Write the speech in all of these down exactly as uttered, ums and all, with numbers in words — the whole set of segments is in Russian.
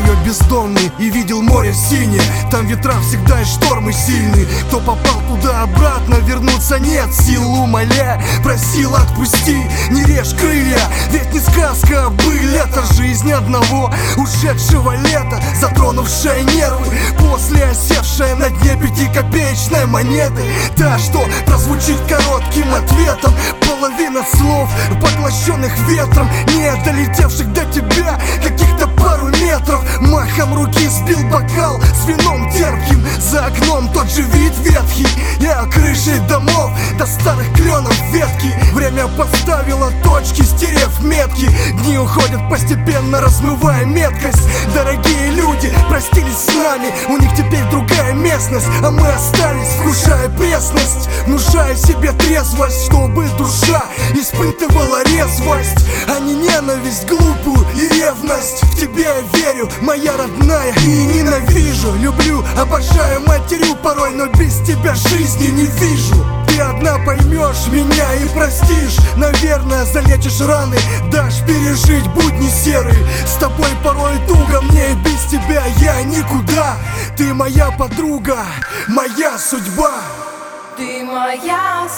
ее бездонный и видел море синее. Там ветра всегда и штормы сильные. Кто попал туда обратно, вернуться нет сил. Умоляя, просил отпусти, не режь крылья. Ведь не сказка, а быль, это жизнь одного ушедшего лета, затронувшая нервы, после осевшая на дне пятикопеечной монеты. Та, что прозвучит коротким ответом, половина слов, поглощенных ветром, не долетевших до тебя каких-то пару метров. Махом руки сбил бокал с вином терпким. За окном тот же вид ветхий, я крышей домов до старых кленов ветки. Время поставило точки, стерев метки. Дни уходят постепенно, размывая меткость. Дорогие люди простились с нами, у них теперь другая местность, а мы остались, вкушая пресность, внушая себе трезвость, чтобы душа испытывала резвость, а не ненависть глупую и ревность. В тебя я верю, моя родная, и ненавижу. Люблю, обожаю, матерю порой, но без тебя жизни не вижу. Ты одна поймешь меня и простишь, наверное, залечишь раны, дашь пережить будни серые. С тобой порой туго мне, и без тебя я никуда. Ты моя подруга, моя судьба. Ты моя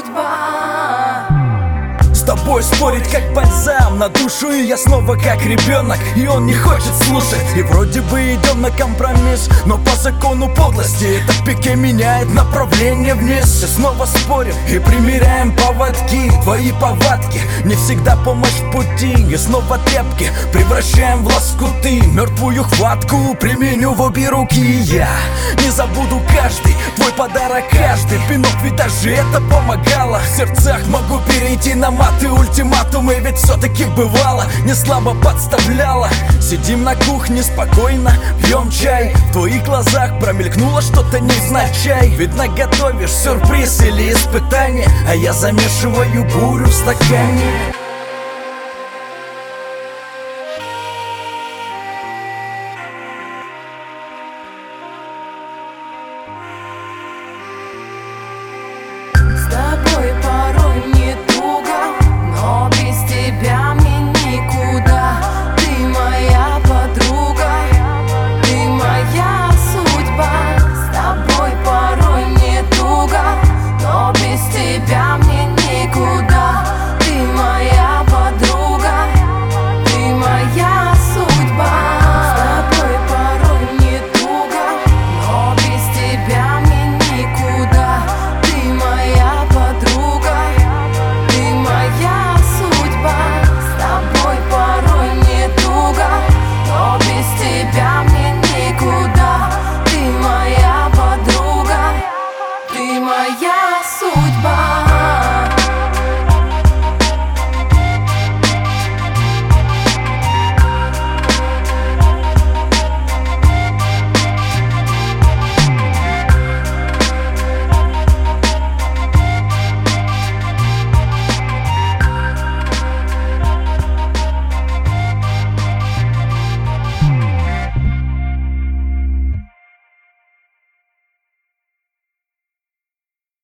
судьба. С тобой спорить как бальзам на душу, и я снова как ребенок, и он не хочет слушать. И вроде бы идем на компромисс, но по закону подлости этот пике меняет направление вниз. И снова спорим и примеряем поводки, твои повадки не всегда помощь в пути. И снова тряпки превращаем в лоскуты, мертвую хватку применю в обе руки. Я не забуду каждый твой подарок, каждый пинок, ведь даже это помогало. В сердцах могу перейти на мат и ультиматумы, ведь все-таки бывало, не слабо подставляла. Сидим на кухне спокойно, пьем чай. В твоих глазах промелькнуло что-то невзначай. Ведь наготовишь сюрприз или испытание, а я замешиваю бурю в стакане.